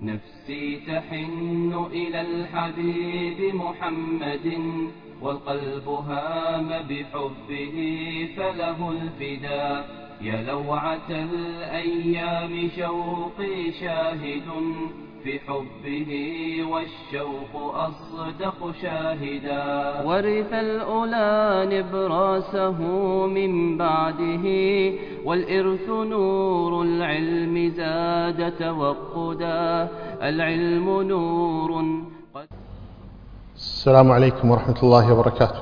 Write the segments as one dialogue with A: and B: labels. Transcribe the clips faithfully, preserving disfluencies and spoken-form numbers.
A: نفسي تحن إلى الحبيب محمد والقلب هام بحبه فله الفداء. يا لوعة الأيام شوقي شاهد في حبه والشوق أصدق شاهدا.
B: ورث الأولى نبراسه من بعده والإرث نور العلم زاد توقدا. العلم نور.
C: السلام عليكم ورحمة الله وبركاته.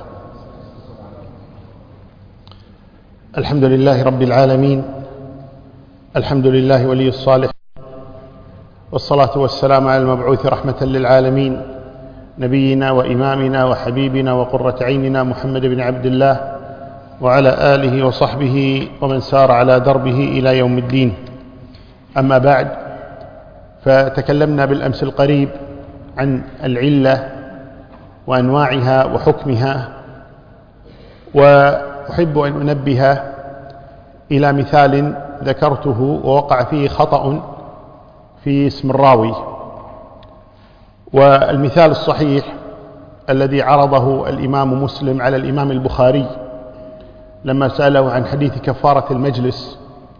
C: الحمد لله رب العالمين، الحمد لله ولي الصالح، والصلاة والسلام على المبعوث رحمة للعالمين نبينا وإمامنا وحبيبنا وقرة عيننا محمد بن عبد الله وعلى آله وصحبه ومن سار على دربه إلى يوم الدين. أما بعد، فتكلمنا بالأمس القريب عن العلة وأنواعها وحكمها، وأحب أن أنبه إلى مثال ذكرته ووقع فيه خطأ في اسم الراوي. والمثال الصحيح الذي عرضه الإمام مسلم على الإمام البخاري لما سأله عن حديث كفارة المجلس،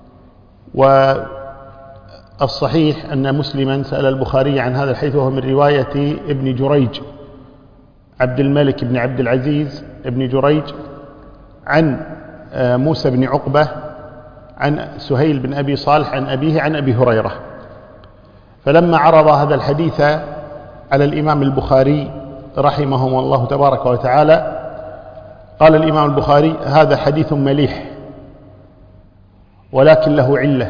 C: والصحيح أن مسلما سأل البخاري عن هذا الحديث وهو من رواية ابن جريج عبد الملك بن عبد العزيز ابن جريج عن موسى بن عقبة عن سهيل بن أبي صالح عن أبيه عن أبي هريرة. فلما عرض هذا الحديث على الإمام البخاري رحمه الله تبارك وتعالى، قال الإمام البخاري: هذا حديث مليح ولكن له علة.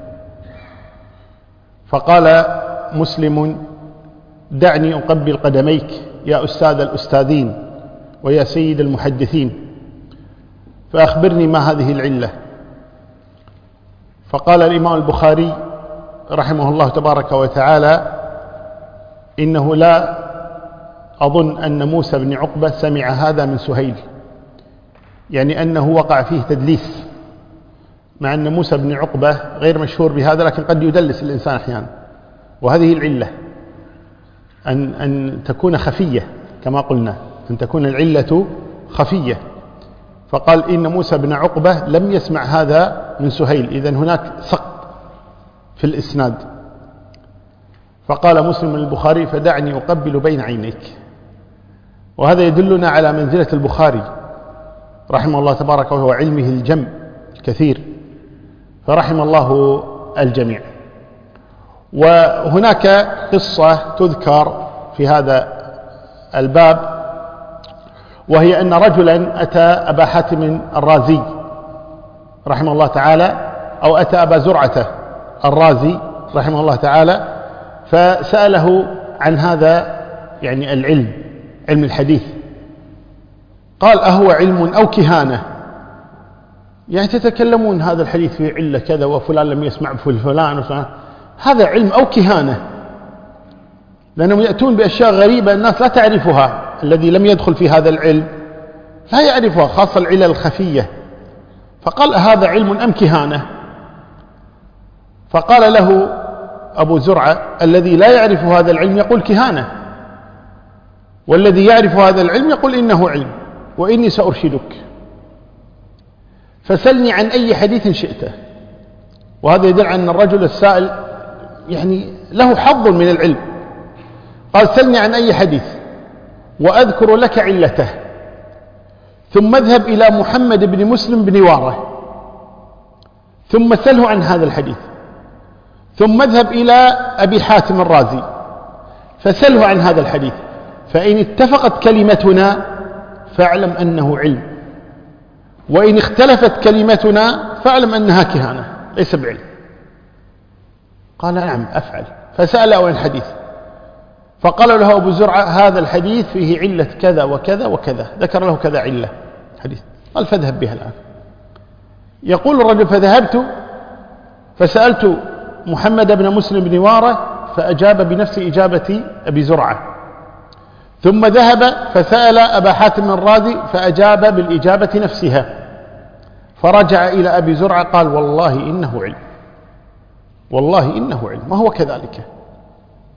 C: فقال مسلم: دعني أقبل قدميك يا أستاذ الأستاذين ويا سيد المحدثين، فأخبرني ما هذه العلة. فقال الإمام البخاري رحمه الله تبارك وتعالى: إنه لا أظن أن موسى بن عقبة سمع هذا من سهيل، يعني أنه وقع فيه تدليس، مع أن موسى بن عقبة غير مشهور بهذا، لكن قد يدلس الإنسان أحيانا، وهذه العلة أن, أن تكون خفية كما قلنا، أن تكون العلة خفية. فقال إن موسى بن عقبة لم يسمع هذا من سهيل، إذن هناك سقط في الإسناد. فقال مسلم البخاري: فدعني أقبل بين عينيك. وهذا يدلنا على منزلة البخاري رحمه الله تبارك وهو علمه الجم الكثير، فرحم الله الجميع. وهناك قصة تذكر في هذا الباب، وهي أن رجلا أتى أبا حاتم الرازي رحمه الله تعالى، أو أتى أبا زرعة الرازي رحمه الله تعالى، فسأله عن هذا يعني العلم، علم الحديث. قال: أهو علم أو كهانة؟ يعني تتكلمون هذا الحديث في علة كذا وفلان لم يسمع فلان وفلان، هذا علم أو كهانة؟ لأنهم يأتون بأشياء غريبة الناس لا تعرفها، الذي لم يدخل في هذا العلم لا يعرفها، خاصة العلل الخفية. فقال: هذا علم أم كهانة؟ فقال له أبو زرعة: الذي لا يعرف هذا العلم يقول كهانة، والذي يعرف هذا العلم يقول إنه علم، وإني سأرشدك، فسلني عن أي حديث شئت. وهذا يدل على أن الرجل السائل يعني له حظ من العلم. قال: سلني عن أي حديث وأذكر لك علته، ثم اذهب إلى محمد بن مسلم بن واره ثم سله عن هذا الحديث، ثم اذهب إلى أبي حاتم الرازي فسله عن هذا الحديث، فإن اتفقت كلمتنا فاعلم أنه علم، وإن اختلفت كلمتنا فاعلم أنها كهانة ليس بعلم. قال: نعم أفعل. فسأله عن الحديث، فقال له أبو زرعة: هذا الحديث فيه علة كذا وكذا وكذا، ذكر له كذا علة حديث. قال: فاذهب بها الآن. يقول الرجل: فذهبت فسألت محمد بن مسلم بن واره فأجاب بنفس إجابة أبي زرعة، ثم ذهب فسأل أبا حاتم الرازي فأجاب بالإجابة نفسها، فرجع إلى أبي زرعة قال: والله إنه علم، والله إنه علم، ما هو كذلك.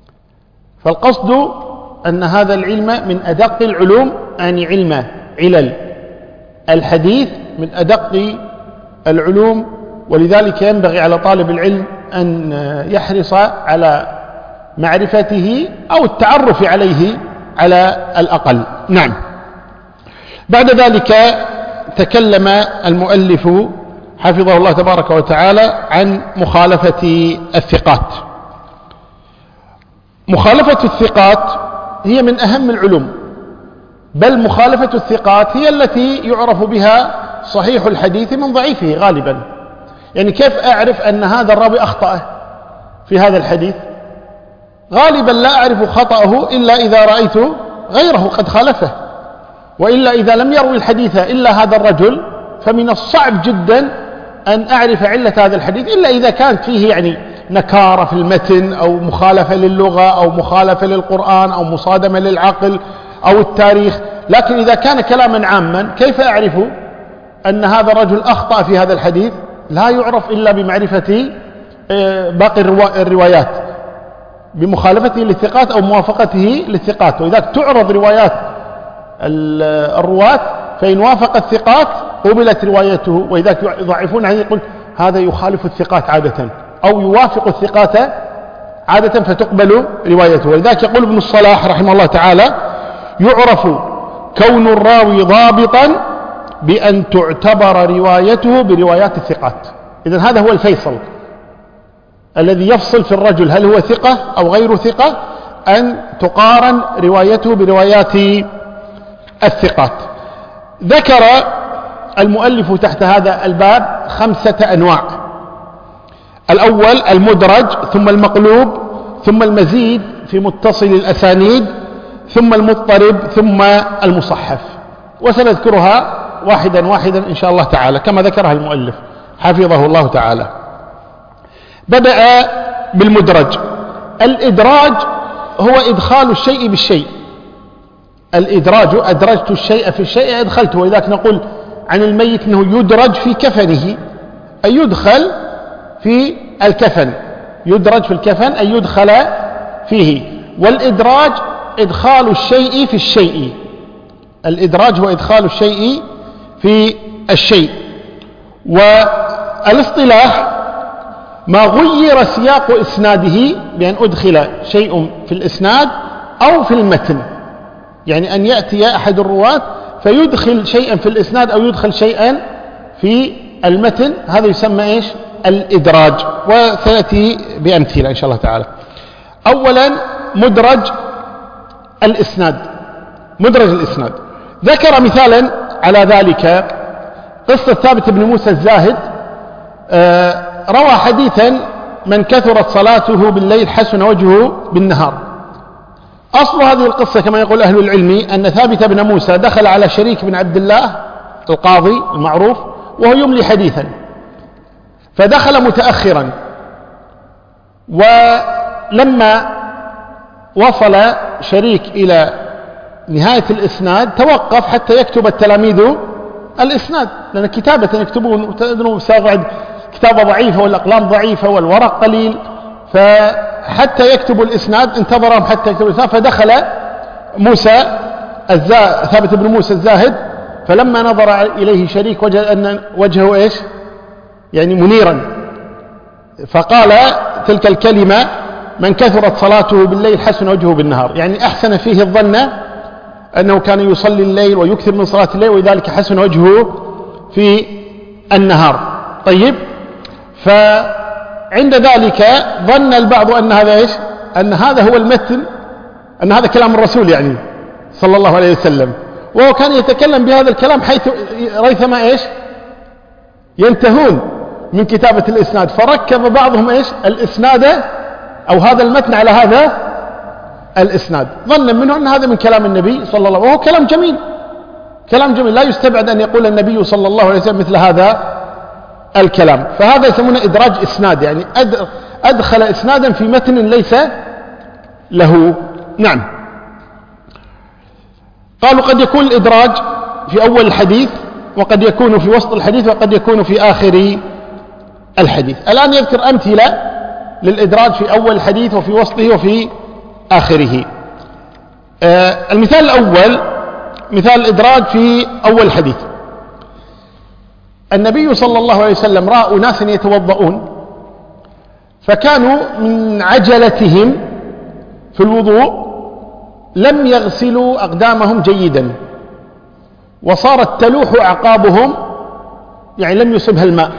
C: فالقصد أن هذا العلم من أدق العلوم، يعني علم علل الحديث من أدق العلوم، ولذلك ينبغي على طالب العلم أن يحرص على معرفته أو التعرف عليه على الأقل. نعم. بعد ذلك تكلم المؤلف حفظه الله تبارك وتعالى عن مخالفة الثقات. مخالفة الثقات هي من أهم العلوم، بل مخالفة الثقات هي التي يعرف بها صحيح الحديث من ضعيفه غالبا. يعني كيف أعرف أن هذا الراوي أخطأ في هذا الحديث؟ غالبا لا أعرف خطأه إلا إذا رأيت غيره قد خالفه، وإلا إذا لم يروي الحديث إلا هذا الرجل فمن الصعب جدا أن أعرف علة هذا الحديث، إلا إذا كانت فيه يعني نكارة في المتن أو مخالفة للغة أو مخالفة للقرآن أو مصادمة للعقل أو التاريخ. لكن إذا كان كلاما عاما كيف أعرف أن هذا الرجل أخطأ في هذا الحديث؟ لا يعرف إلا بمعرفة باقي الروايات، بمخالفته للثقات أو موافقته للثقات. وإذا تعرض روايات الرواة فإن وافق الثقات قبلت روايته، وإذا يضعفون عنه يقول هذا يخالف الثقات عادة أو يوافق الثقات عادة فتقبل روايته. ولذلك يقول ابن الصلاح رحمه الله تعالى: يعرف كون الراوي ضابطا بأن تعتبر روايته بروايات الثقات. إذن هذا هو الفيصل الذي يفصل في الرجل هل هو ثقة أو غير ثقة، أن تقارن روايته بروايات الثقات. ذكر المؤلف تحت هذا الباب خمسة أنواع: الأول المدرج، ثم المقلوب، ثم المزيد في متصل الأسانيد، ثم المضطرب، ثم المصحف. وسنذكرها واحدا واحدا إن شاء الله تعالى كما ذكرها المؤلف حفظه الله تعالى. بدأ بالمدرج. الإدراج هو إدخال الشيء بالشيء. الإدراج أدرجت الشيء في الشيء أدخلته. ولذلك نقول عن الميت أنه يدرج في كفنه، أي يدخل في الكفن، يدرج في الكفن أي يدخل فيه. والإدراج إدخال الشيء في الشيء. الإدراج هو إدخال الشيء في الشيء. والاصطلاح ما غير سياق إسناده بأن أدخل شيء في الإسناد أو في المتن، يعني أن يأتي أحد الرواة فيدخل شيئا في الإسناد أو يدخل شيئا في المتن، هذا يسمى إيش؟ الإدراج. وسيأتي بأمثلة إن شاء الله تعالى. أولا مدرج الإسناد. مدرج الإسناد ذكر مثالا على ذلك قصة ثابت بن موسى الزاهد. آه روى حديثا: من كثرت صلاته بالليل حسن وجهه بالنهار. أصل هذه القصة كما يقول أهل العلم أن ثابت بن موسى دخل على شريك بن عبد الله القاضي المعروف وهو يملي حديثا، فدخل متأخرا، ولما وصل شريك إلى نهاية الإسناد توقف حتى يكتب التلاميذ الإسناد، لأن كتابة يكتبون تدرون ساعد كتابة ضعيفة والأقلام ضعيفة والورق قليل، فحتى يكتبوا الإسناد انتظرهم حتى يكتبوا الإسناد. فدخل موسى الزا... ثابت بن موسى الزاهد، فلما نظر إليه شريك وجد أن وجهه إيش؟ يعني منيرا، فقال تلك الكلمة: من كثرت صلاته بالليل حسن وجهه بالنهار، يعني أحسن فيه الظن أنه كان يصلي الليل ويكثر من صلاة الليل، ولذلك حسن وجهه في النهار. طيب، فعند ذلك ظن البعض أن هذا إيش؟ أن هذا هو المتن، أن هذا كلام الرسول يعني صلى الله عليه وسلم، وهو كان يتكلم بهذا الكلام حيث ريثما إيش؟ ينتهون من كتابة الإسناد، فركب بعضهم إيش؟ الإسناد أو هذا المتن على هذا الإسناد، ظنا منه أن هذا من كلام النبي صلى الله عليه وسلم، وهو كلام جميل، كلام جميل لا يستبعد أن يقول النبي صلى الله عليه وسلم مثل هذا الكلام. فهذا يسمونه إدراج إسناد، يعني أدخل إسنادا في متن ليس له. نعم. قالوا قد يكون الإدراج في أول الحديث، وقد يكون في وسط الحديث، وقد يكون في آخر الحديث. الآن يذكر أمثلة للإدراج في أول الحديث وفي وسطه وفي آخره. آه المثال الأول مثال الإدراج في أول الحديث. النبي صلى الله عليه وسلم رأى أناسا يتوضؤون فكانوا من عجلتهم في الوضوء لم يغسلوا أقدامهم جيدا وصارت تلوح أعقابهم، يعني لم يصبها الماء.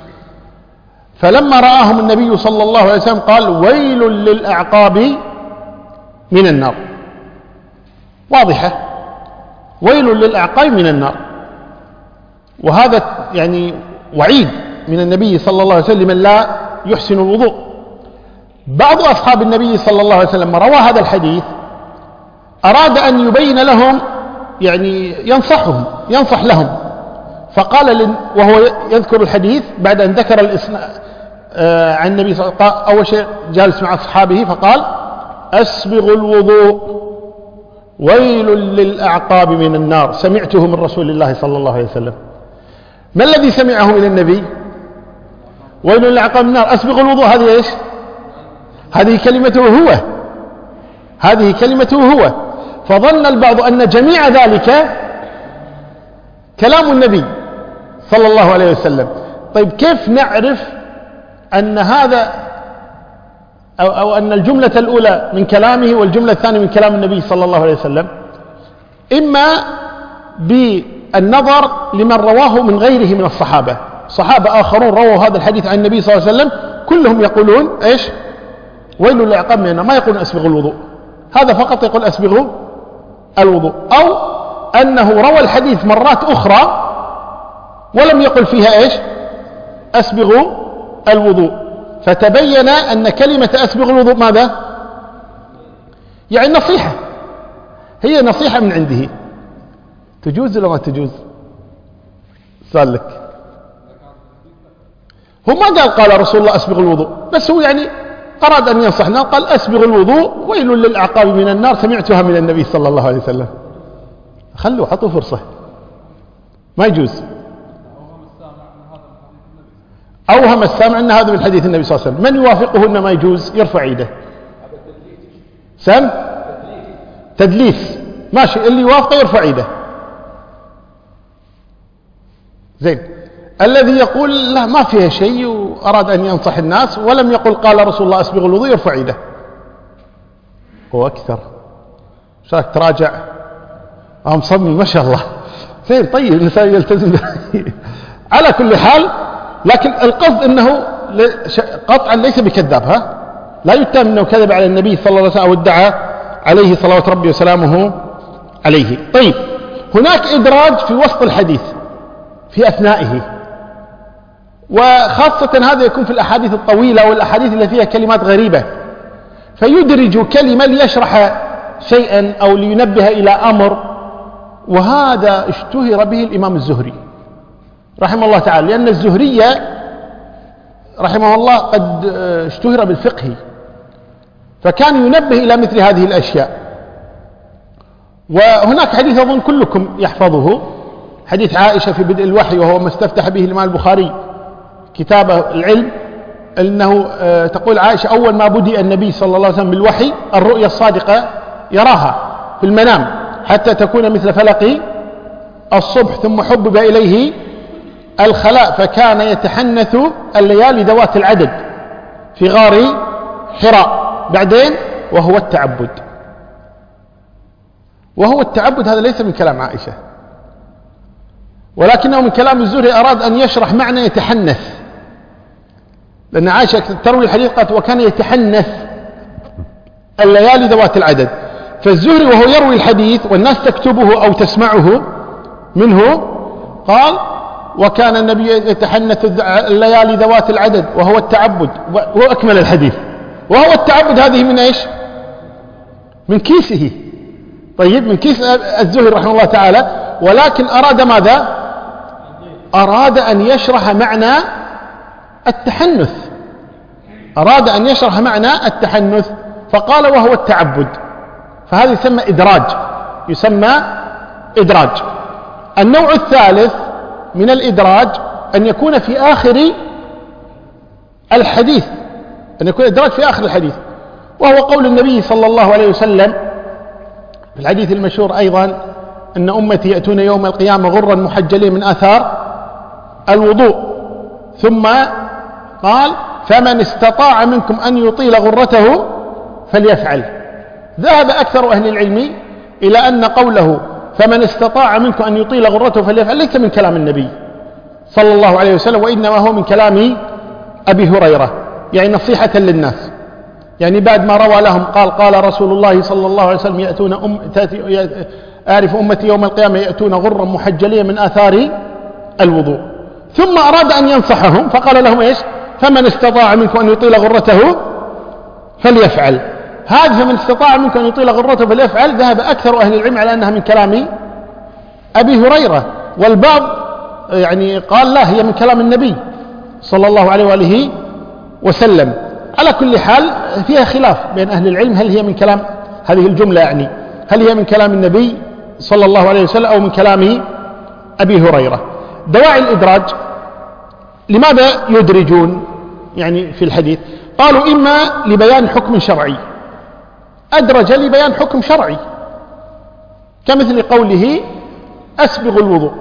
C: فلما رآهم النبي صلى الله عليه وسلم قال: ويل للأعقاب من النار. واضحة، ويل للأعقاب من النار. وهذا يعني وعيد من النبي صلى الله عليه وسلم لمن لا يحسن الوضوء. بعض أصحاب النبي صلى الله عليه وسلم روى هذا الحديث أراد أن يبين لهم، يعني ينصحهم ينصح لهم، فقال وهو يذكر الحديث بعد أن ذكر الإسناد عن النبي صلى الله عليه وسلم، أول شيء جالس مع أصحابه فقال: أسبغوا الوضوء ويل للأعقاب من النار. سمعته من رسول الله صلى الله عليه وسلم. ما الذي سمعه من النبي؟ ويل للأعقاب من النار. أسبغوا الوضوء هذه إيش؟ هذه كلمته هو، هذه كلمته هو. فظن البعض أن جميع ذلك كلام النبي صلى الله عليه وسلم. طيب كيف نعرف أن هذا أو, أو أن الجملة الأولى من كلامه والجملة الثانية من كلام النبي صلى الله عليه وسلم؟ إما بالنظر لمن رواه من غيره من الصحابة. صحابة آخرون رووا هذا الحديث عن النبي صلى الله عليه وسلم كلهم يقولون إيش؟ ويل للعقاب من النار، ما يقولون أسبغوا الوضوء، هذا فقط يقول أسبغوا الوضوء. أو أنه روى الحديث مرات أخرى ولم يقل فيها إيش؟ أسبغوا الوضوء. فتبين أن كلمة أسبغوا الوضوء ماذا؟ يعني نصيحة، هي نصيحة من عنده. تجوز ولا ما تجوز؟ سأل لك. هو ما قال قال رسول الله أسبغوا الوضوء، بس هو يعني أراد أن ينصحنا، قال أسبغوا الوضوء ويل للأعقاب من النار. سمعتها من النبي صلى الله عليه وسلم. خلوا حطوا فرصة، ما يجوز. أوهم السامع أن هذا من حديث النبي صلى الله عليه وسلم. من يوافقه أن ما يجوز يرفع يده. سم تدليس، ماشي، اللي يوافقه يرفع يده. زين. الذي يقول لا ما فيها شيء وأراد أن ينصح الناس ولم يقل قال رسول الله أسبغ الوضوء يرفع يده. هو أكثر شاك تراجع مصمم ما شاء الله. زين، طيب الإنسان يلتزم. على كل حال، لكن القصد أنه قطعا ليس بكذاب، ها لا يتهم أنه كذب على النبي صلى الله عليه وسلم أو ادعى عليه صلوات ربي وسلامه عليه. طيب، هناك إدراج في وسط الحديث في أثنائه، وخاصة هذا يكون في الأحاديث الطويلة والأحاديث اللي فيها كلمات غريبة، فيدرج كلمة ليشرح شيئا أو لينبه إلى أمر. وهذا اشتهر به الإمام الزهري رحمه الله تعالى، لأن الزهرية رحمه الله قد اشتهر بالفقه، فكان ينبه إلى مثل هذه الأشياء. وهناك حديث أظن كلكم يحفظه، حديث عائشة في بدء الوحي، وهو ما استفتح به الإمام البخاري كتاب العلم، أنه تقول عائشة: أول ما بدأ النبي صلى الله عليه وسلم بالوحي الرؤيا الصادقة يراها في المنام حتى تكون مثل فلق الصبح، ثم حبب إليه الخلاء فكان يتحنث الليالي ذوات العدد في غار حراء. بعدين وهو التعبد، وهو التعبد هذا ليس من كلام عائشة، ولكنه من كلام الزهري. أراد أن يشرح معنى يتحنث، لأن عائشة تروي الحديث قالت: وكان يتحنث الليالي ذوات العدد. فالزهري وهو يروي الحديث والناس تكتبه أو تسمعه منه قال: وكان النبي يتحنث الليالي ذوات العدد وهو التعبد، وهو أكمل الحديث. وهو التعبد هذه من إيش؟ من كيسه. طيب، من كيس الزهري رحمه الله تعالى. ولكن أراد ماذا؟ أراد أن يشرح معنى التحنث، أراد أن يشرح معنى التحنث فقال: وهو التعبد. فهذا يسمى إدراج، يسمى إدراج. النوع الثالث من الإدراج أن يكون في آخر الحديث، أن يكون إدراج في آخر الحديث. وهو قول النبي صلى الله عليه وسلم في الحديث المشهور أيضا أن أمتي يأتون يوم القيامة غرا محجلين من آثار الوضوء، ثم قال فمن استطاع منكم أن يطيل غرته فليفعل. ذهب أكثر أهل العلم إلى أن قوله فمن استطاع منكم أن يطيل غرته فليفعل ليس من كلام النبي صلى الله عليه وسلم، وإنما هو من كلام أبي هريرة، يعني نصيحة للناس. يعني بعد ما روى لهم قال قال رسول الله صلى الله عليه وسلم يأتون أم تأتي أعرف أمتي يوم القيامة يأتون غرا محجلين من آثار الوضوء، ثم أراد أن ينصحهم فقال لهم إيش؟ فمن استطاع منكم أن يطيل غرته فليفعل. هذا فمن استطاع منكم أن يطيل غرته فليفعل ذهب أكثر أهل العلم على أنها من كلام أبي هريرة، والبعض يعني قال لا هي من كلام النبي صلى الله عليه وآله وسلم. على كل حال فيها خلاف بين أهل العلم هل هي من كلام هذه الجملة، يعني هل هي من كلام النبي صلى الله عليه وسلم أو من كلام أبي هريرة. دواعي الإدراج لماذا يدرجون يعني في الحديث؟ قالوا إما لبيان حكم شرعي، أدرج لبيان حكم شرعي كمثل قوله أسبغ الوضوء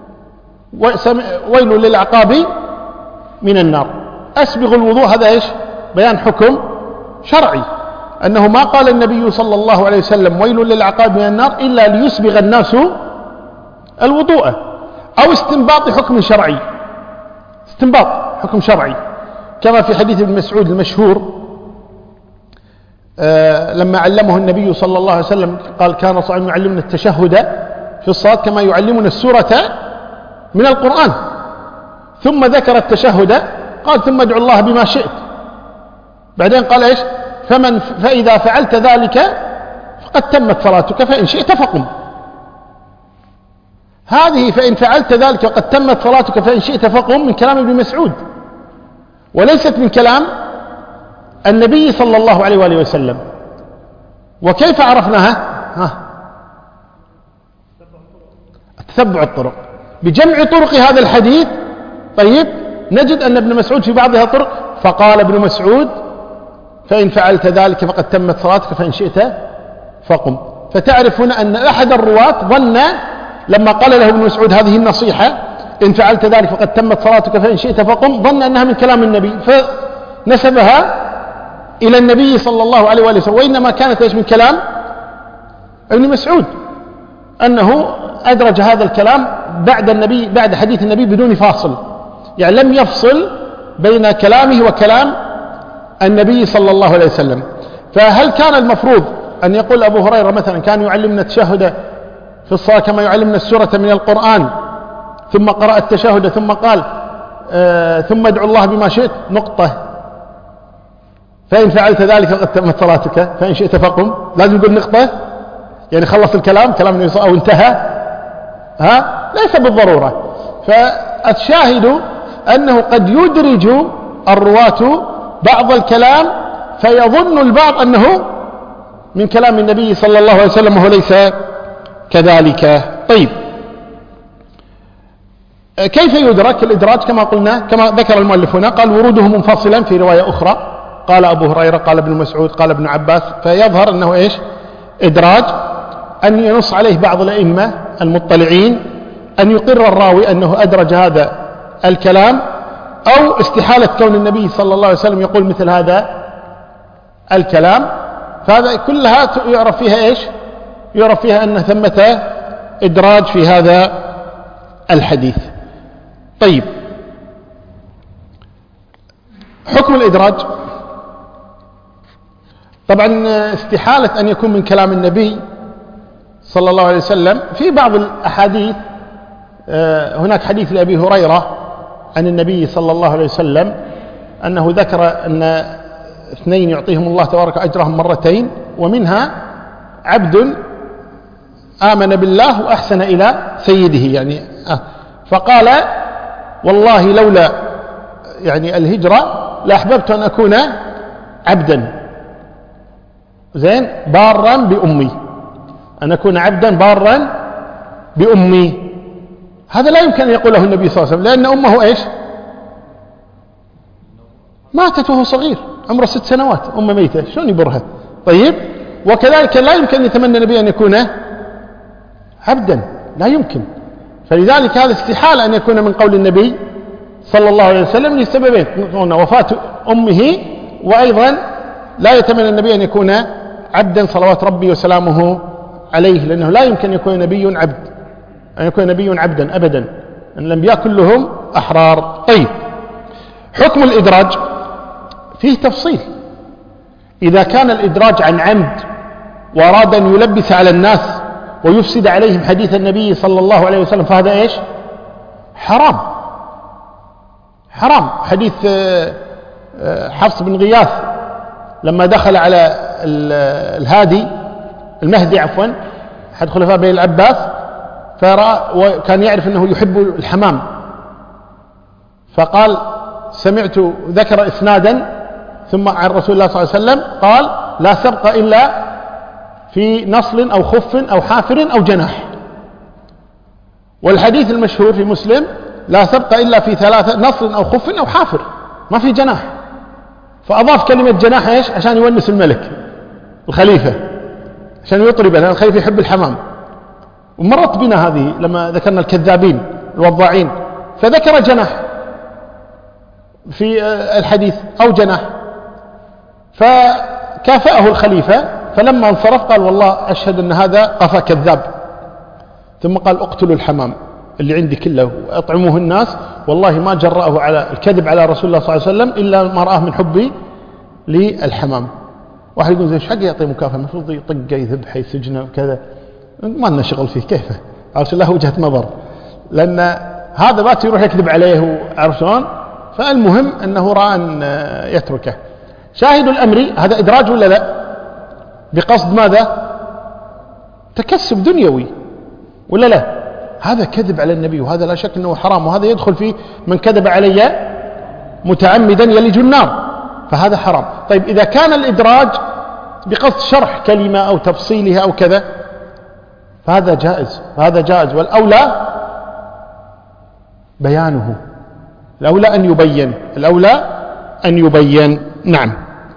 C: ويل للعقاب من النار. أسبغ الوضوء هذا إيش؟ بيان حكم شرعي، أنه ما قال النبي صلى الله عليه وسلم ويل للعقاب من النار إلا ليسبغ الناس الوضوء، أو استنباط حكم شرعي، استنباط حكم شرعي كما في حديث ابن مسعود المشهور آه لما علمه النبي صلى الله عليه وسلم قال كان صلى الله عليه وسلم يعلمنا التشهد في الصلاة كما يعلمنا السورة من القرآن، ثم ذكر التشهد قال ثم ادعو الله بما شئت، بعدين قال إيش؟ فمن فإذا فعلت ذلك فقد تمت صلاتك فإن شئت فقم. هذه فإن فعلت ذلك وقد تمت صلاتك فإن شئت فقم من كلام ابن مسعود، وليست من كلام النبي صلى الله عليه وآله وسلم. وكيف عرفناها؟ ها تتبع الطرق، بجمع طرق هذا الحديث. طيب نجد أن ابن مسعود في بعضها طرق فقال ابن مسعود فإن فعلت ذلك فقد تمت صلاتك فإن شئت فقم. فتعرف هنا أن أحد الرواة ظن لما قال له ابن مسعود هذه النصيحة إن فعلت ذلك فقد تمت صلاتك فإن شئت فقم، ظن أنها من كلام النبي فنسبها إلى النبي صلى الله عليه وآله وسلم، وإنما كانت إيش؟ من كلام ابن مسعود، أنه أدرج هذا الكلام بعد النبي بعد حديث النبي بدون فاصل، يعني لم يفصل بين كلامه وكلام النبي صلى الله عليه وسلم. فهل كان المفروض أن يقول أبو هريرة مثلا كان يعلمنا التشهد في الصلاة كما يعلمنا السورة من القرآن ثم قرأ التشهد ثم قال آه ثم ادعو الله بما شئت نقطة فإن فعلت ذلك فقد تمت صلاتك فإن شئت فقم؟ لازم يقول نقطة يعني خلص الكلام كلام النبي أو انتهى؟ ها ليس بالضرورة. فالشاهد أنه قد يدرج الرواة بعض الكلام فيظن البعض أنه من كلام النبي صلى الله عليه وسلم وهو ليس كذلك. طيب كيف يدرك الإدراج؟ كما قلنا كما ذكر المؤلف هنا قال وروده منفصلا في رواية أخرى، قال أبو هريرة قال ابن مسعود قال ابن عباس، فيظهر أنه إيش؟ إدراج. أن ينص عليه بعض الأئمة المطلعين أن يقر الراوي أنه أدرج هذا الكلام، أو استحالة كون النبي صلى الله عليه وسلم يقول مثل هذا الكلام. فهذا كلها يعرف فيها إيش؟ يعرف فيها أن ثمة إدراج في هذا الحديث. طيب حكم الإدراج، طبعا استحالة أن يكون من كلام النبي صلى الله عليه وسلم. في بعض الأحاديث هناك حديث لأبي هريرة عن النبي صلى الله عليه وسلم أنه ذكر أن اثنين يعطيهم الله تبارك أجرهم مرتين، ومنها عبد آمن بالله وأحسن إلى سيده، يعني آه فقال والله لولا يعني الهجرة لأحببت أن أكون عبدا زين بارا بأمي، أن أكون عبدا بارا بأمي. هذا لا يمكن أن يقوله النبي صلى الله عليه وسلم، لأن أمه إيش؟ ماتت وهو صغير عمره ست سنوات، أمه ميتة، شلون يبرها؟ طيب، وكذلك لا يمكن أن يتمنى النبي أن يكون عبدا، لا يمكن. فلذلك هذا استحالة أن يكون من قول النبي صلى الله عليه وسلم لسببين: وفاة أمه، وأيضا لا يتمنى النبي أن يكون عبدا صلوات ربي وسلامه عليه، لأنه لا يمكن أن يكون نبي عبد، أن يكون نبي عبدا أبدا، أن الأنبياء كلهم أحرار. طيب، حكم الإدراج فيه تفصيل. إذا كان الإدراج عن عمد وأراد أن يلبس على الناس ويفسد عليهم حديث النبي صلى الله عليه وسلم فهذا إيش؟ حرام، حرام. حديث حفص بن غياث لما دخل على الهادي المهدي عفوا أحد خلفاء بني العباس، فرأى وكان يعرف أنه يحب الحمام، فقال: سمعت، ذكر إسنادا ثم عن رسول الله صلى الله عليه وسلم قال: لا سبق إلا في نصل أو خف أو حافر أو جناح. والحديث المشهور في مسلم: لا سبق إلا في ثلاثة، نصل أو خف أو حافر، ما في جناح. فأضاف كلمة جناح إيش؟ عشان يونس الملك الخليفة، عشان يطرب، لأن الخليفة يحب الحمام. ومرت بنا هذه لما ذكرنا الكذابين الوضاعين، فذكر جناح في الحديث أو جناح، فكافأه الخليفة، فلما انصرف قال: والله أشهد أن هذا قفا كذاب. ثم قال: اقتلوا الحمام اللي عندي كله وأطعموه الناس، والله ما جرأه على الكذب على رسول الله صلى الله عليه وسلم إلا ما رآه من حبي للحمام. واحد يقول: زي ايش حق يعطي مكافأة؟ المفروض يطقه يذبحه يسجنه وكذا، ما لنا شغل فيه. كيف؟ رسول الله وجهة نظر، لأن هذا بات يروح يكذب عليه وعرف شلون. فالمهم أنه رأى أن يتركه. شاهد الأمر هذا إدراج ولا لا؟ بقصد ماذا؟ تكسب دنيوي ولا لا؟ هذا كذب على النبي، وهذا لا شك أنه حرام، وهذا يدخل فيه من كذب علي متعمدا يلج النار، فهذا حرام. طيب، إذا كان الإدراج بقصد شرح كلمة أو تفصيلها أو كذا فهذا جائز، فهذا جائز. والأولى بيانه، الأولى أن يبين، الأولى أن يبين. نعم.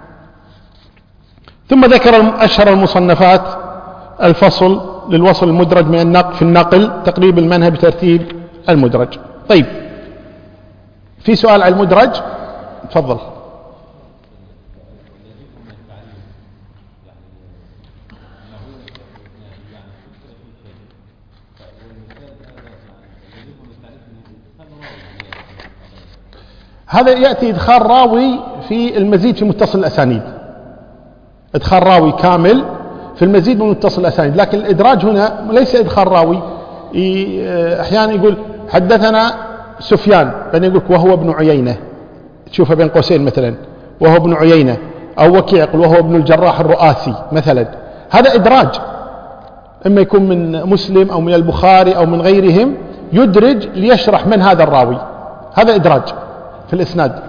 C: ثم ذكر أشهر المصنفات الفصل للوصل المدرج من النقل في النقل، تقريب المنهج بترتيب المدرج. طيب، في سؤال على المدرج؟ تفضل. هذا يأتي إدخال راوي في المزيد في متصل الأسانيد، إدخال راوي كامل في المزيد من متصل الأسانيد. لكن الإدراج هنا ليس إدخال راوي، أحيانا يقول حدثنا سفيان، بعدين يقول وهو ابن عيينة، تشوفه بين قوسين مثلا وهو ابن عيينة، أو وكيع يقول وهو ابن الجراح الرؤاسي مثلا. هذا إدراج، إما يكون من مسلم أو من البخاري أو من غيرهم، يدرج ليشرح من هذا الراوي، هذا إدراج في الإسناد.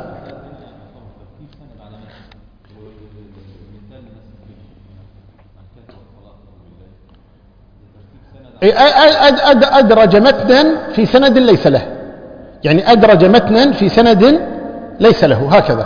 C: أدرج متنا في سند ليس له، يعني أدرج متنا في سند ليس له، هكذا.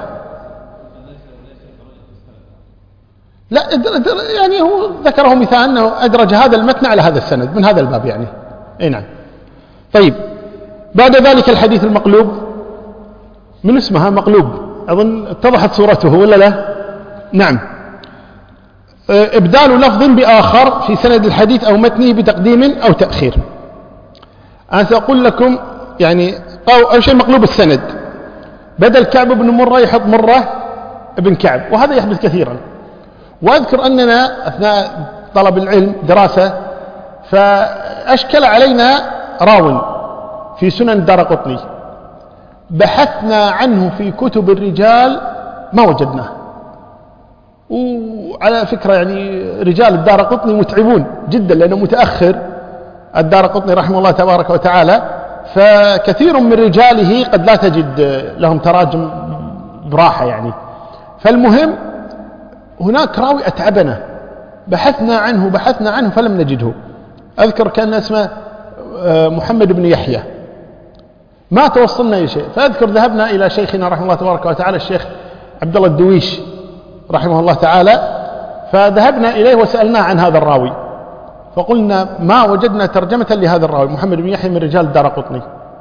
C: لا، يعني هو ذكره مثال أنه أدرج هذا المتن على هذا السند من هذا الباب يعني. أي نعم. طيب، بعد ذلك الحديث المقلوب، من اسمها مقلوب، أظن اتضحت صورته ولا لا؟ نعم. إبدال لفظ بآخر في سند الحديث أو متنه بتقديم أو تأخير. أنا سأقول لكم يعني أول شيء مقلوب السند، بدل كعب بن مرة يحط مرة ابن كعب، وهذا يحدث كثيرا. وأذكر أننا أثناء طلب العلم دراسة فأشكل علينا راو في سنن الدارقطني، بحثنا عنه في كتب الرجال ما وجدناه. وعلى فكرة يعني رجال الدارقطني متعبون جدا، لأنه متأخر الدارقطني رحمه الله تبارك وتعالى، فكثير من رجاله قد لا تجد لهم تراجم براحة يعني. فالمهم هناك راوي أتعبنا، بحثنا عنه بحثنا عنه فلم نجده. أذكر كان اسمه محمد بن يحيى، ما توصلنا إلى شيء. فأذكر ذهبنا إلى شيخنا رحمه الله تبارك وتعالى الشيخ عبد الله الدويش رحمه الله تعالى، فذهبنا إليه وسألناه عن هذا الراوي، فقلنا ما وجدنا ترجمة لهذا الراوي محمد بن يحيى من رجال الدارقطني.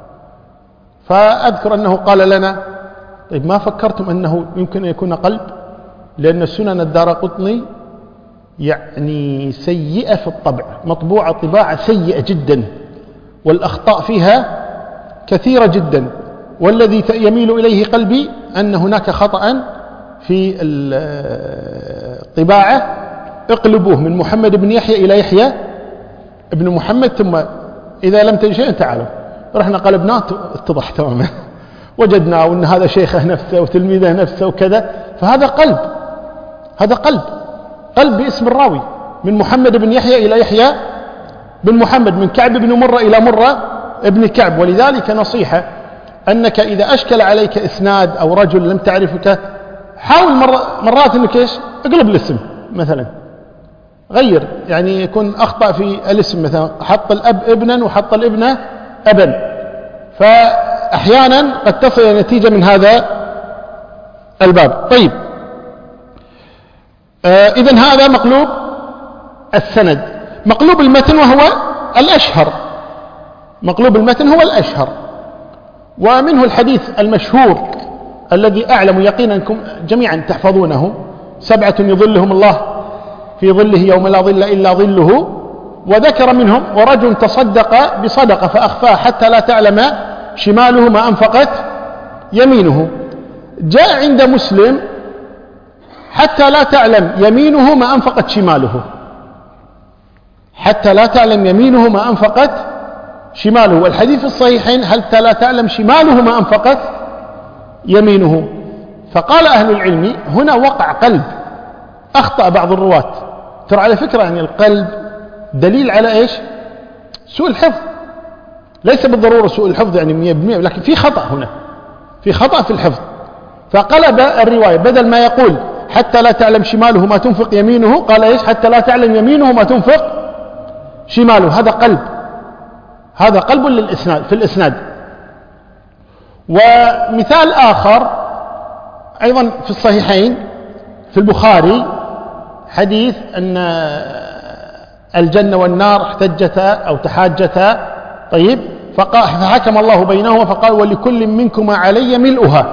C: فأذكر أنه قال لنا طيب ما فكرتم أنه يمكن أن يكون قلب؟ لأن سنن الدارقطني يعني سيئة في الطبع، مطبوعة طباعة سيئة جدا، والأخطاء فيها كثيرة جدا، والذي يميل إليه قلبي أن هناك خطأ في الطباعة، اقلبوه من محمد بن يحيى إلى يحيى ابن محمد، ثم إذا لم تجد شيئا تعالوا. رحنا قلبناه اتضح تماما، وجدنا أن هذا شيخه نفسه وتلميذه نفسه وكذا، فهذا قلب، هذا قلب قلب باسم الراوي، من محمد بن يحيى إلى يحيى بن محمد، من كعب بن مرة إلى مرة ابن كعب. ولذلك نصيحة أنك إذا أشكل عليك إسناد أو رجل لم تعرفك، حاول مرات أنك إيش اقلب الاسم مثلا، غير، يعني يكون أخطأ في الاسم، مثلا حط الأب ابنا وحط الابنة أبا، فأحيانا قد تصل نتيجة من هذا الباب. طيب آه إذن هذا مقلوب السند. مقلوب المتن وهو الأشهر، مقلوب المتن هو الأشهر، ومنه الحديث المشهور الذي أعلم يقينا أنكم جميعا تحفظونه: سبعة يظلهم الله في ظله يوم لا ظل إلا ظله. وذكر منهم: ورجل تصدق بصدقة فأخفاها حتى لا تعلم شماله ما أنفقت يمينه. جاء عند مسلم: حتى لا تعلم يمينه ما أنفقت شماله، حتى لا تعلم يمينه ما أنفقت شماله. والحديث في الصحيحين: حتى لا تعلم شماله ما أنفقت يمينه. فقال أهل العلم: هنا وقع قلب، أخطأ بعض الرواة. ترى على فكرة يعني القلب دليل على إيش؟ سوء الحفظ، ليس بالضرورة سوء الحفظ يعني مئة بالمئة، لكن في خطأ هنا، في خطأ في الحفظ. فقلب الرواية، بدل ما يقول حتى لا تعلم شماله ما تنفق يمينه، قال إيش؟ حتى لا تعلم يمينه ما تنفق شماله. هذا قلب، هذا قلب للإسناد في الإسناد. ومثال آخر أيضا في الصحيحين في البخاري، حديث أن الجنة والنار احتجتا أو تحاجتا، طيب، فحكم الله بينهما فقال: ولكل منكما علي ملؤها،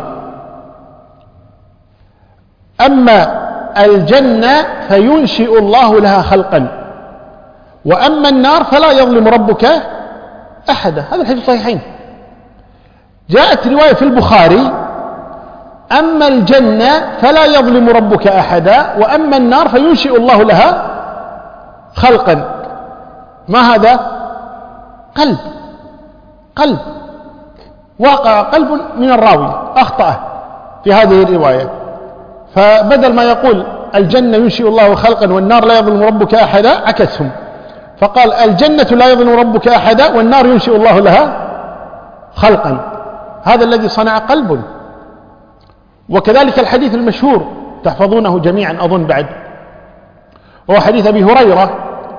C: أما الجنة فينشئ الله لها خلقا، وأما النار فلا يظلم ربك أحدا. هذا الحديث الصحيحين. جاءت رواية في البخاري: أما الجنة فلا يظلم ربك أحدا، وأما النار فينشئ الله لها خلقا. ما هذا؟ قلب، قلب، واقع قلب من الراوي، أخطأ في هذه الرواية. فبدل ما يقول الجنة ينشئ الله خلقا والنار لا يظلم ربك أحدا، عكسهم، فقال الجنة لا يظلم ربك أحدا والنار ينشئ الله لها خلقا. هذا الذي صنع قلب. وكذلك الحديث المشهور تحفظونه جميعا أظن بعد، وهو حديث أبي هريرة،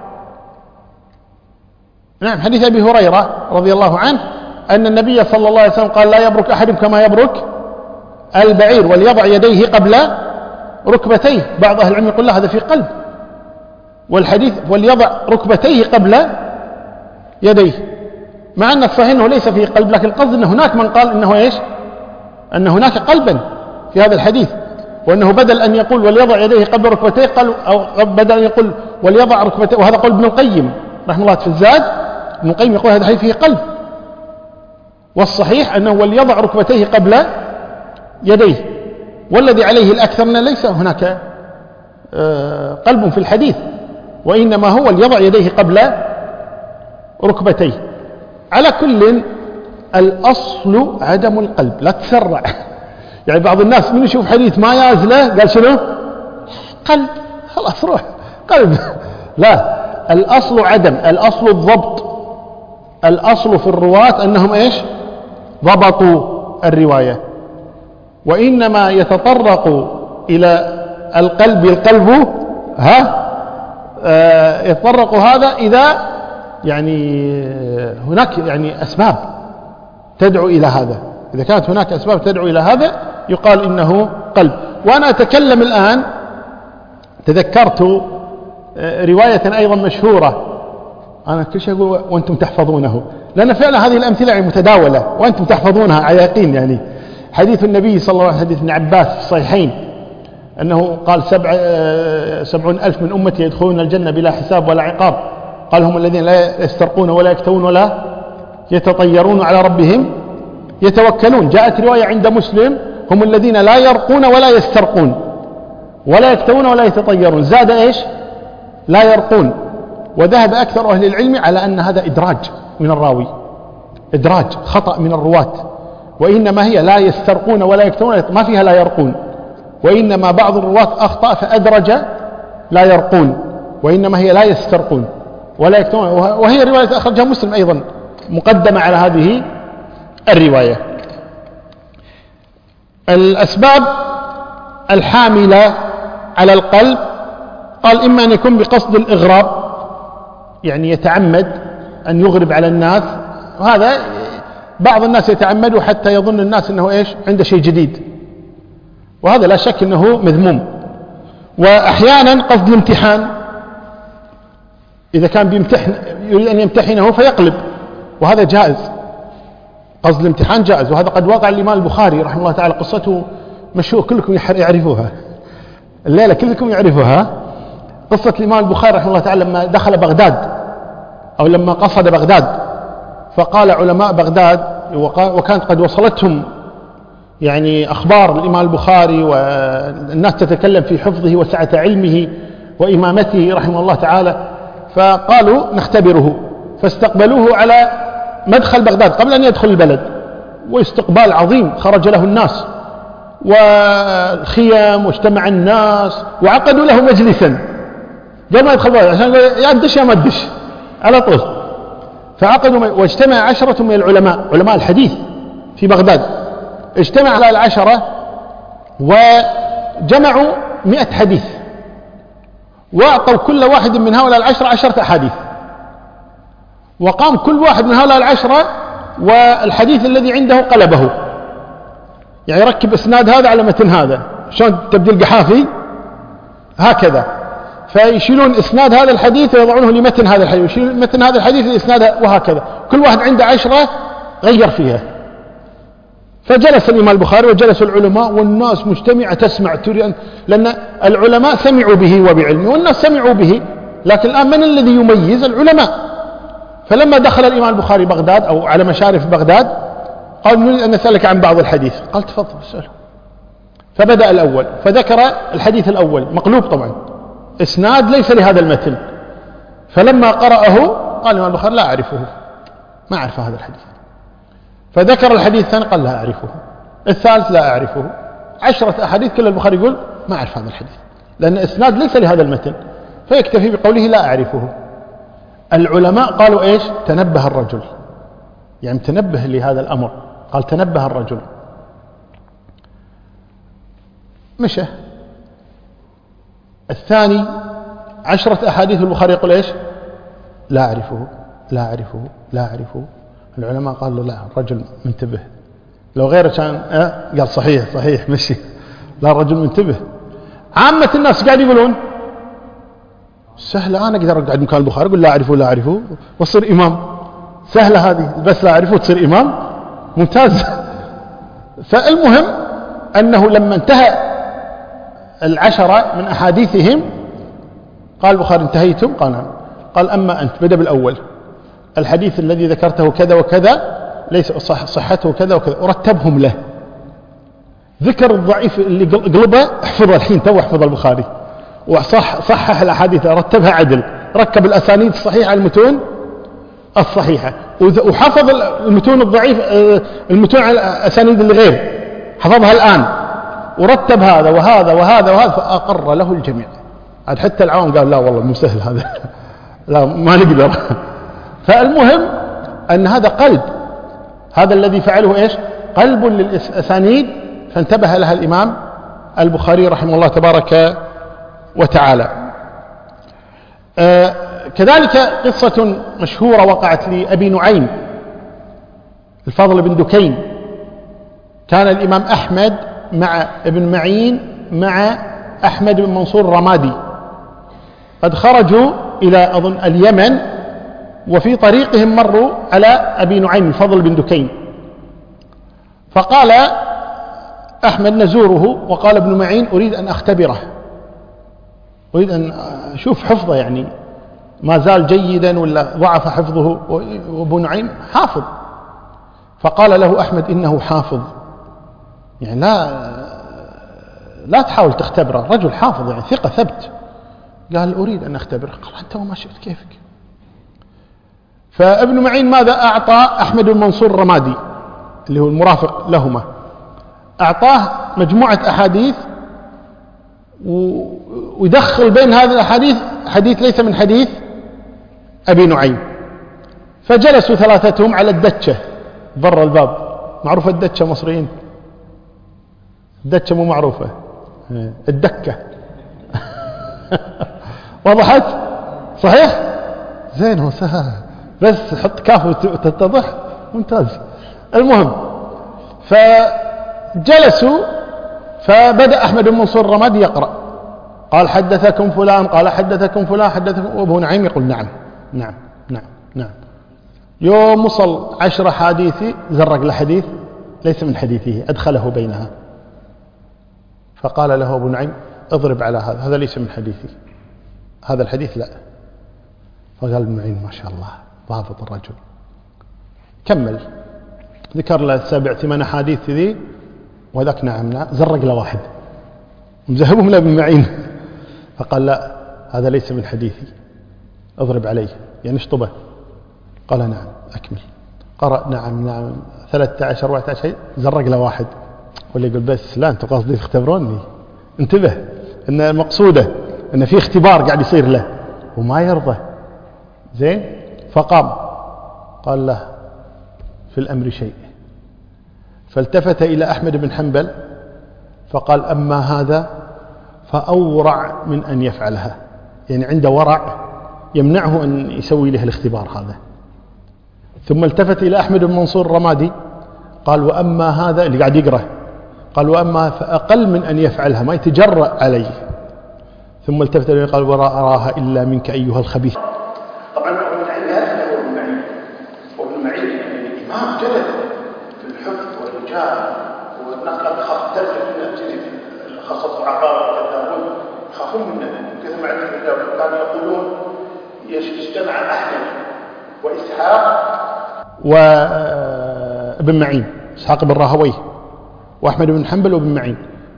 C: نعم حديث أبي هريرة رضي الله عنه، أن النبي صلى الله عليه وسلم قال: لا يبرك أحدكم كما يبرك البعير، وليضع يديه قبل ركبتيه. بعض أهل العلم يقول لا، هذا في قلب، والحديث وليضع ركبتيه قبل يديه، مع أن الصحيح أنه ليس فيه قلب، لكن القصد أن هناك من قال أنه إيش؟ أن هناك قلبا في هذا الحديث، وأنه بدل أن يقول وليضع يديه قبل ركبتيه، قال أو بدل أن يقول وليضع ركبتيه، وهذا قول ابن القيم رحمه الله في الزاد. ابن القيم يقول هذا الحديث فيه قلب، والصحيح أنه وليضع ركبتيه قبل يديه، والذي عليه الأكثر أن ليس هناك قلب في الحديث، وإنما هو ليضع يديه قبل ركبتيه. على كل، الأصل عدم القلب، لا تسرع. يعني بعض الناس من يشوف حديث ما يازله قال شنو؟ قلب، خلاص روح قلب. لا، الأصل عدم، الأصل الضبط، الأصل في الرواة أنهم إيش؟ ضبطوا الرواية. وإنما يتطرق إلى القلب القلب ها آه يتطرق هذا إذا يعني هناك يعني أسباب تدعو إلى هذا. إذا كانت هناك أسباب تدعو إلى هذا يقال إنه قلب. وأنا أتكلم الآن تذكرت رواية أيضا مشهورة، أنا كل شيء أقول وأنتم تحفظونه، لأن فعلا هذه الأمثلة متداولة وأنتم تحفظونها على يقين. يعني حديث النبي صلى الله عليه وسلم، حديث ابن عباس في الصحيحين، أنه قال سبع سبعون ألف من أمتي يدخلون الجنة بلا حساب ولا عقاب، قال هم الذين لا يسترقون ولا يكتوون ولا يتطيرون على ربهم يتوكلون. جاءت رواية عند مسلم هم الذين لا يرقون ولا يسترقون ولا يكتوون ولا يتطيرون، زاد إيش؟ لا يرقون. وذهب أكثر أهل العلم على أن هذا إدراج من الراوي، إدراج خطأ من الرواة، وإنما هي لا يسترقون ولا يكتوون، ما فيها لا يرقون، وإنما بعض الرواة أخطأ فأدرج لا يرقون، وإنما هي لا يسترقون ولا يكتوون، وهي رواية أخرجها مسلم أيضا مقدمة على هذه الرواية. الأسباب الحاملة على القلب، قال إما أن يكون بقصد الإغراب، يعني يتعمد أن يغرب على الناس، وهذا بعض الناس يتعمد حتى يظن الناس أنه إيش عنده شيء جديد، وهذا لا شك أنه مذموم. وأحيانا قصد الامتحان، إذا كان بيمتحن يريد أن يمتحنه فيقلب، وهذا جائز، قصد الامتحان جائز. وهذا قد وقع الإمام البخاري رحمه الله تعالى، قصته مشهورة كلكم يعرفوها الليلة، كلكم يعرفوها، قصة الإمام البخاري رحمه الله تعالى لما دخل بغداد أو لما قصد بغداد، فقال علماء بغداد، وكانت قد وصلتهم يعني أخبار الإمام البخاري والناس تتكلم في حفظه وسعة علمه وإمامته رحمه الله تعالى، فقالوا نختبره، فاستقبلوه على مدخل بغداد قبل أن يدخل البلد، واستقبال عظيم، خرج له الناس والخيام واجتمع الناس وعقدوا له مجلسا قبل ما يدخل بغداد عشان يا تدش يا ما تدش على طول. فعقدوا واجتمع عشرة من العلماء، علماء الحديث في بغداد، اجتمع على العشرة وجمعوا مئة حديث، وأعطوا كل واحد من هؤلاء العشرة عشرة أحاديث، وقام كل واحد من هؤلاء العشرة والحديث الذي عنده قلبه، يعني يركب إسناد هذا على متن هذا، شلون تبديل قحافي هكذا، فيشيلون إسناد هذا الحديث ويضعونه لمتن هذا الحديث، ويشيلون متن هذا الحديث لإسناد، وهكذا كل واحد عنده عشرة غير فيها. فجلس الإمام البخاري وجلس العلماء والناس مجتمعة تسمع، لأن العلماء سمعوا به وبعلمه والناس سمعوا به، لكن الآن من الذي يميز؟ العلماء. فلما دخل الإمام البخاري بغداد أو على مشارف بغداد قال نريد أن نسألك عن بعض الحديث، قال تفضل اسأله. فبدأ الأول فذكر الحديث الأول مقلوب طبعا، إسناد ليس لهذا المتن، فلما قرأه قال الإمام البخاري لا أعرفه، ما أعرف هذا الحديث. فذكر الحديث الثاني قال لا أعرفه، الثالث لا أعرفه، عشرة أحاديث كل البخاري يقول ما أعرف هذا الحديث، لأن إسناد ليس لهذا المتن، فيكتفي بقوله لا أعرفه. العلماء قالوا إيش؟ تنبه الرجل، يعني تنبه لهذا الأمر، قال تنبه الرجل، مشى. الثاني عشرة أحاديث البخاري يقول إيش؟ لا أعرفه لا أعرفه لا أعرفه. العلماء قالوا لا، الرجل منتبه، لو غيره كان أه؟ قال صحيح صحيح مشي، لا الرجل منتبه. عامة الناس قاعد يقولون سهلة، أنا أقدر أقعد مكان البخاري أقول لا أعرفه لا أعرفه وأصير إمام، سهلة هذه، بس لا أعرفه وتصير إمام، ممتاز. فالمهم أنه لما انتهى العشرة من أحاديثهم قال البخاري انتهيتم؟ قال نعم. قال أما أنت، بدأ بالأول، الحديث الذي ذكرته كذا وكذا ليس صح صحته كذا وكذا، ورتبهم له، ذكر الضعيف اللي قلبه احفظه الحين، تو احفظ البخاري، وصح صحح الأحاديث، رتبها عدل، ركب الأسانيد الصحيحة على المتون الصحيحة، وحفظ المتون الضعيف، المتون على الأسانيد اللي غير حفظها الآن، ورتب هذا وهذا وهذا وهذا، فأقر له الجميع. عاد حتى العوام قال لا والله مو سهل هذا، لا ما نقدر. فالمهم أن هذا قلب، هذا الذي فعله إيش؟ قلب للأسانيد، فانتبه لها الإمام البخاري رحمه الله تبارك وتعالى. آه كذلك قصة مشهورة وقعت لأبي نعيم الفضل بن دكين، كان الإمام أحمد مع ابن معين مع أحمد بن منصور الرمادي قد خرجوا إلى أظن اليمن، وفي طريقهم مروا على أبي نعيم الفضل بن دكين، فقال أحمد نزوره، وقال ابن معين أريد أن أختبره، أريد أن أشوف حفظه يعني ما زال جيدا ولا ضعف حفظه، وابو نعيم حافظ. فقال له أحمد إنه حافظ، يعني لا لا تحاول تختبره، رجل حافظ يعني ثقة ثبت. قال أريد أن أختبره. قال أنت وما شئت كيفك. فابن معين ماذا أعطى أحمد بن منصور الرمادي اللي هو المرافق لهما؟ أعطاه مجموعة أحاديث ويدخل بين هذه الأحاديث حديث ليس من حديث أبي نعيم. فجلسوا ثلاثتهم على الدتشة بر الباب. معروفة الدتشة مصريين؟ الدتشة مو معروفة، الدكة. وضحت؟ صحيح؟ زين هو سهل، بس حط كاف وتتضح. ممتاز. المهم فجلسوا، فبدأ أحمد بن منصور الرمادي يقرأ، قال حدثكم فلان، قال حدثكم فلان، حدثكم، وابو نعيم يقول نعم نعم نعم نعم. يوم وصل عشر حديث زرق لحديث ليس من حديثه، أدخله بينها. فقال له أبو نعيم اضرب على هذا، هذا ليس من حديثي، هذا الحديث لا. فقال ابن معين ما شاء الله ضابط الرجل. كمل ذكر له سبع ثمان حديث ذي، وذاك نعم نعم، زرق له واحد مذهبهم لابن معين. فقال لا هذا ليس من حديثي، اضرب عليه يعني اشطبه. قال نعم أكمل. قرأ نعم نعم ثلاثة عشر واحد عشر، زرق له واحد. واللي يقول بس لا أنتوا قصدي تختبروني، انتبه أن المقصودة أن في اختبار قاعد يصير له وما يرضى. زين. فقام قال له في الأمر شيء. فالتفت إلى أحمد بن حنبل فقال أما هذا فأورع من أن يفعلها، يعني عنده ورع يمنعه أن يسوي له الاختبار هذا. ثم التفت إلى أحمد بن منصور الرمادي قال وأما هذا اللي قاعد يقرأ، قال وأما فأقل من أن يفعلها، ما يتجرأ عليه. ثم التفت إليه قال ولا أراها إلا منك أيها الخبيث.
D: طبعا ابن معين هذا هو ابن معين، وابن معين يعني إمام جلد في الحفظ والرجال والنقل، خاصة ترجم خاصة الضعفاء والكذابون يخافون منه كثر ما عندهم الرجال. كانوا يقولون اجتمع أحمد وإسحاق
C: وابن معين، إسحاق بن راهويه وأحمد بن حنبل وابن معين،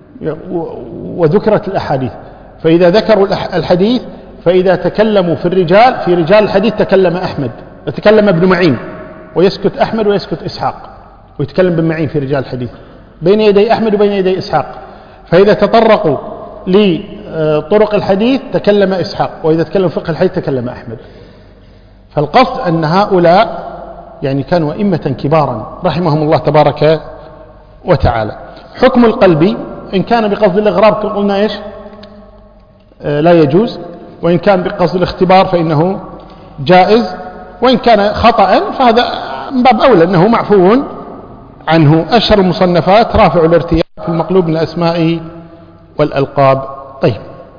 C: وذكرت الأحاديث. فإذا ذكروا الحديث فإذا تكلموا في الرجال، في رجال الحديث تكلم أحمد، تكلم ابن معين، ويسكت أحمد ويسكت إسحاق، ويتكلم ابن معين في رجال الحديث بين يدي أحمد وبين يدي إسحاق. فإذا تطرقوا لطرق الحديث تكلم إسحاق، وإذا تكلم فقه الحديث تكلم أحمد. فالقصد أن هؤلاء يعني كانوا أئمة كبارا رحمهم الله تبارك وتعالى. حكم القلب إن كان بقصد الإغراب قلنا إيش؟ آه لا يجوز، وإن كان بقصد الاختبار فإنه جائز، وإن كان خطأ فهذا من باب أولى أنه معفو عنه. أشهر المصنفات رافع الارتياب في المقلوب من الأسماء والألقاب. طيب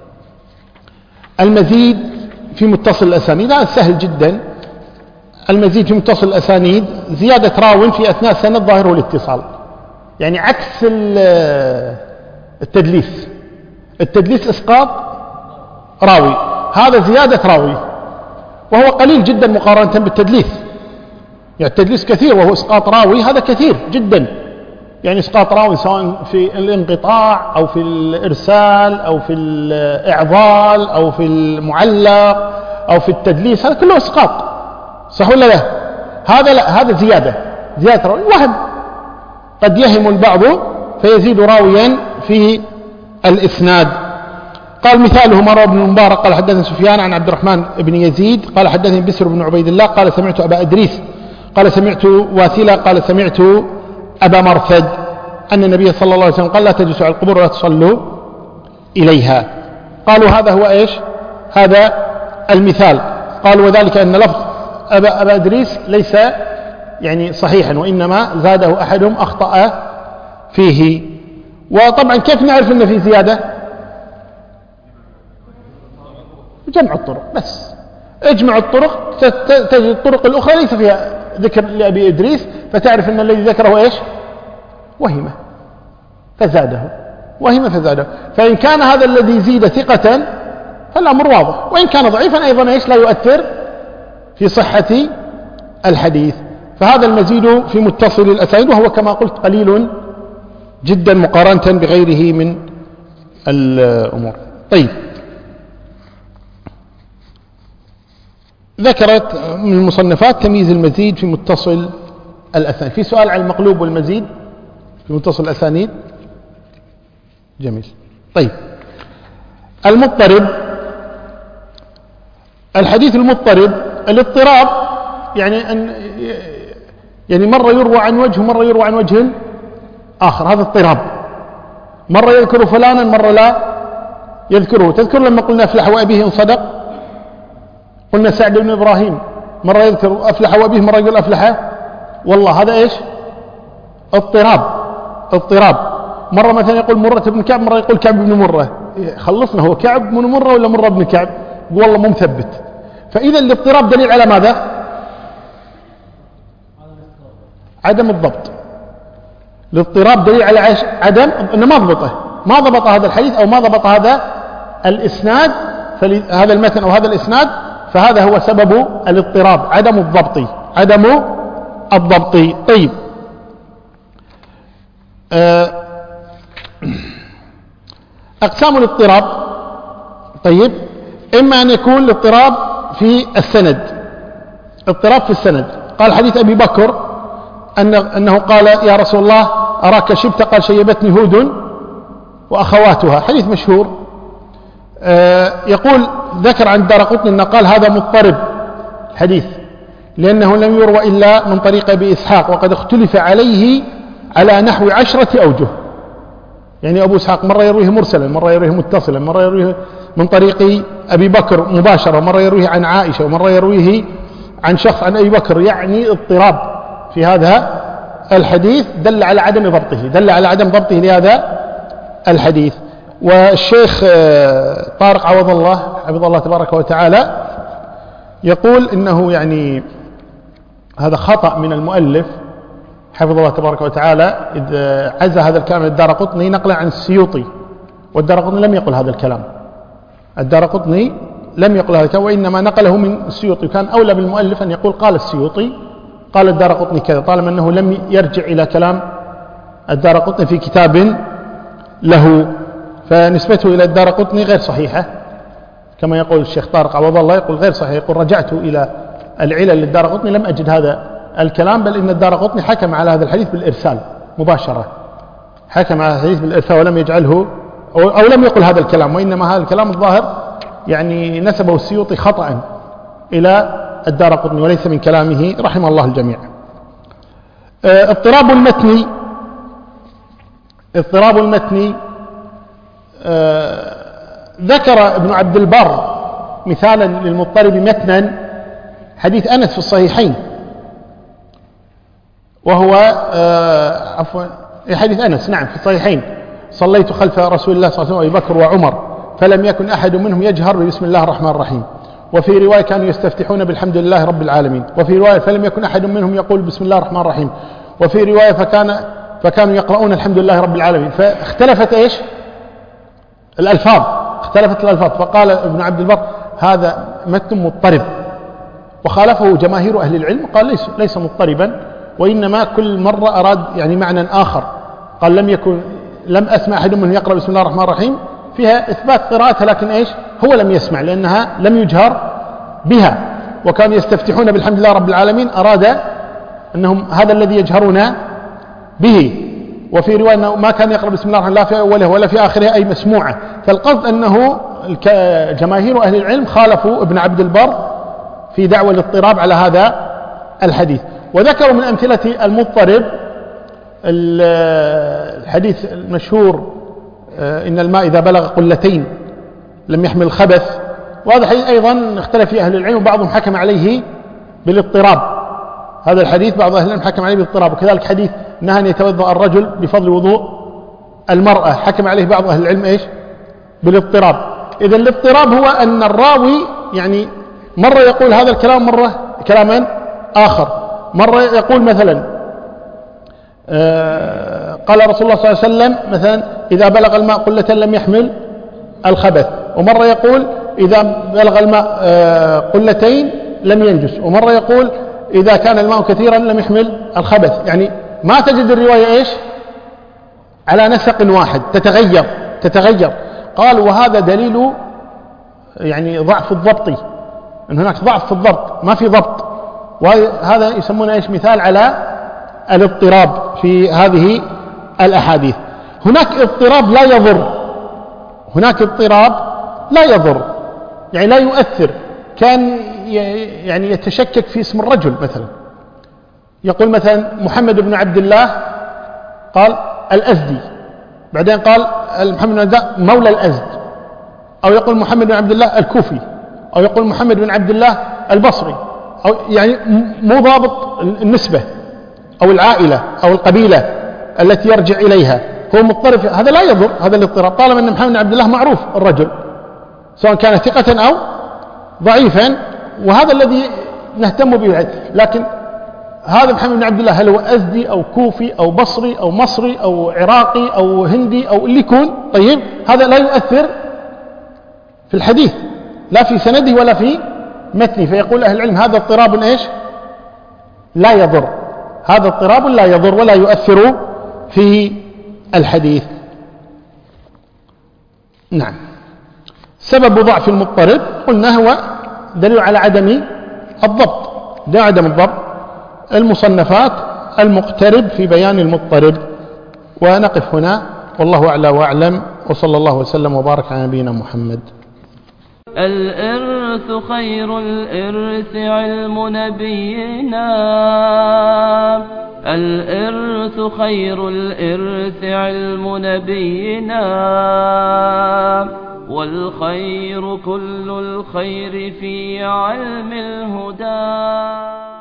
C: المزيد في متصل الأسانيد هذا سهل جدا. المزيد في متصل الأسانيد زيادة راو في أثناء سند ظاهره الاتصال، يعني عكس التدليس. التدليس إسقاط راوي، هذا زيادة راوي، وهو قليل جدا مقارنة بالتدليس. يعني التدليس كثير وهو إسقاط راوي هذا كثير جدا. يعني إسقاط راوي سواء في الانقطاع أو في الإرسال أو في الإعضال أو في المعلق أو في التدليس، هذا كله إسقاط، صح ولا لا؟ هذا لا، هذا زيادة زيادة راوي. وهم قد يهم البعض فيزيد راويا في الإسناد. قال مثاله ما روى ابن المبارك قال حدثنا سفيان عن عبد الرحمن بن يزيد قال حدثني بسر بن عبيد الله قال سمعت أبا إدريس قال سمعت واثلة قال سمعت أبا مرثد أن النبي صلى الله عليه وسلم قال لا تجلسوا على القبور ولا تصلوا إليها. قالوا هذا هو إيش؟ هذا المثال. قالوا وذلك أن لفظ أبا, أبا إدريس ليس يعني صحيحا، وإنما زاده أحدهم أخطأ فيه. وطبعا كيف نعرف أن في زيادة؟ جمع الطرق بس، اجمع الطرق تجد الطرق الأخرى ليس فيها ذكر لأبي إدريس، فتعرف أن الذي ذكره إيش؟ وهمه فزاده، وهم فزاده. فإن كان هذا الذي زيد ثقة فالأمر واضح، وإن كان ضعيفا أيضا إيش؟ لا يؤثر في صحة الحديث. فهذا المزيد في متصل الأسانيد، وهو كما قلت قليل جدا مقارنة بغيره من الأمور. طيب، ذكرت من المصنفات تمييز المزيد في متصل الأسانيد. في سؤال عن المقلوب والمزيد في متصل الأسانيد؟ جميل. طيب، المضطرب، الحديث المضطرب، الاضطراب يعني أن يعني مرة يروى عن وجه ومرة يروى عن وجه آخر، هذا اضطراب. مرة يذكر فلانا مرة لا يذكره. تذكر لما قلنا أفلح وأبيه إن صدق؟ قلنا سعد بن إبراهيم مرة يذكر أفلح وأبيه مرة يقول أفلح والله، هذا إيش؟ اضطراب. اضطراب. مرة مثلا يقول مرة بن كعب مرة يقول كعب بن مرة. خلصنا، هو كعب بن مرة ولا مرة بن كعب؟ والله مو مثبت. فإذا الاضطراب دليل على ماذا؟ عدم الضبط. الاضطراب دليل على عدم أنه ما ضبطه، ما ضبط هذا الحديث أو ما ضبط هذا الإسناد، هذا المتن أو هذا الإسناد، فهذا هو سبب الاضطراب، عدم الضبط. عدم الضبط. طيب، أقسام الاضطراب. طيب، إما أن يكون الاضطراب في السند، اضطراب في السند. قال حديث أبي بكر أن أنه قال يا رسول الله أراك شبت، قال شيبتني هود وأخواتها، حديث مشهور. يقول ذكر عن الدارقطني أنه قال هذا مضطرب حديث، لأنه لم يروى إلا من طريق أبي إسحاق، وقد اختلف عليه على نحو عشرة أوجه. يعني أبو إسحاق مرة يرويه مرسلا، مرة يرويه متصلا، مرة يرويه من طريق أبي بكر مباشرة، مرة يرويه عن عائشة، ومرة يرويه عن شخص عن أبي بكر. يعني اضطراب في هذا الحديث دل على عدم ضبطه، دل على عدم ضبطه لهذا الحديث. والشيخ طارق عوض الله حفظه الله تبارك وتعالى يقول إنه يعني هذا خطأ من المؤلف حفظه الله تبارك وتعالى، إذ عزى هذا الكلام للدارقطني نقلا عن السيوطي، والدارقطني لم يقل هذا الكلام. الدارقطني لم يقل هذا الكلام، وإنما نقله من السيوطي، وكان أولى بالمؤلف أن يقول قال السيوطي قال الدارقطني كذا، طالما أنه لم يرجع إلى كلام الدارقطني في كتاب له، فنسبته إلى الدارقطني غير صحيحة، كما يقول الشيخ طارق عوض الله، يقول غير صحيح. يقول رجعت إلى العلل للدارقطني لم أجد هذا الكلام، بل إن الدارقطني حكم على هذا الحديث بالإرسال مباشرة، حكم على الحديث بالإرسال ولم يجعله أو, أو لم يقل هذا الكلام، وإنما هذا الكلام الظاهر يعني نسبه السيوطي خطأ إلى الدارقطني وليس من كلامه رحمه الله الجميع. اضطراب المتن، اضطراب المتن ذكر ابن عبد البر مثالا للمضطرب متنا حديث أنس في الصحيحين، وهو عفوا حديث أنس نعم في الصحيحين، صليت خلف رسول الله صلى الله عليه وسلم أبي بكر وعمر فلم يكن أحد منهم يجهر ببسم الله الرحمن الرحيم، وفي رواية كانوا يستفتحون بالحمد لله رب العالمين، وفي رواية فلم يكن أحد منهم يقول بسم الله الرحمن الرحيم، وفي رواية فكان فكانوا يقرؤون الحمد لله رب العالمين. فاختلفت إيش الألفاظ، اختلفت الألفاظ، فقال ابن عبد البر هذا متن مضطرب، وخالفه جماهير أهل العلم، قال ليس, ليس مضطربا، وإنما كل مرة أراد يعني معنى آخر. قال لم يكن لم أسمع أحد منهم يقرأ بسم الله الرحمن الرحيم، فيها إثبات قراءتها، لكن إيش هو لم يسمع لأنها لم يجهر بها، وكانوا يستفتحون بالحمد لله رب العالمين، أراد أنهم هذا الذي يجهرون به. وفي رواية أنه ما كان يقرأ بسم الله الرحمن الرحيم لا في أوله ولا في آخره أي مسموعة. فالقصد أنه جماهير أهل العلم خالفوا ابن عبد البر في دعوى الاضطراب على هذا الحديث. وذكروا من أمثلة المضطرب الحديث المشهور إن الماء إذا بلغ قلتين لم يحمل الخبث، وهذا الحديث أيضا اختلف فيه أهل العلم، وبعضهم حكم عليه بالاضطراب. هذا الحديث بعض أهل العلم حكم عليه بالاضطراب. وكذلك حديث نهى أن يتوضأ الرجل بفضل وضوء المرأة، حكم عليه بعض أهل العلم إيش بالاضطراب. إذا الاضطراب هو أن الراوي يعني مرة يقول هذا الكلام مرة كلاما آخر، مرة يقول مثلا آه قال رسول الله صلى الله عليه وسلم مثلا إذا بلغ الماء قلة لم يحمل الخبث، ومرة يقول إذا بلغ الماء آه قلتين لم ينجس، ومرة يقول إذا كان الماء كثيرا لم يحمل الخبث. يعني ما تجد الرواية إيش على نسق واحد، تتغير تتغير. قال وهذا دليل يعني ضعف الضبط، أن هناك ضعف في الضبط، ما في ضبط، وهذا يسمونه إيش مثال على الاضطراب في هذه الأحاديث. هناك اضطراب لا يضر، هناك اضطراب لا يضر يعني لا يؤثر، كان يعني يتشكك في اسم الرجل مثلا، يقول مثلا محمد بن عبد الله قال الأزدي، بعدين قال محمد بن عبد الله مولى الأزد، أو يقول محمد بن عبد الله الكوفي، أو يقول محمد بن عبد الله البصري، أو يعني مو ضابط النسبة أو العائلة أو القبيلة التي يرجع إليها، هو مضطرب، هذا لا يضر، هذا الاضطراب طالما أن محمد بن عبد الله معروف الرجل سواء كان ثقة أو ضعيفا، وهذا الذي نهتم به. لكن هذا محمد بن عبد الله هل هو أزدي أو كوفي أو بصري أو مصري أو عراقي أو هندي أو اللي يكون، طيب هذا لا يؤثر في الحديث لا في سنده ولا في متنه، فيقول أهل العلم هذا اضطراب إيش لا يضر، هذا اضطراب لا يضر ولا يؤثر في الحديث. نعم. سبب ضعف المضطرب قلنا هو دليل على عدم الضبط، ده عدم الضبط. المصنفات المقترب في بيان المضطرب. ونقف هنا والله أعلى وأعلم، وصلى الله وسلم وبارك على نبينا محمد.
B: الإرث خير الإرث علم نبينا، الإرث خير الإرث علم نبينا، والخير كل الخير في علم الهدى.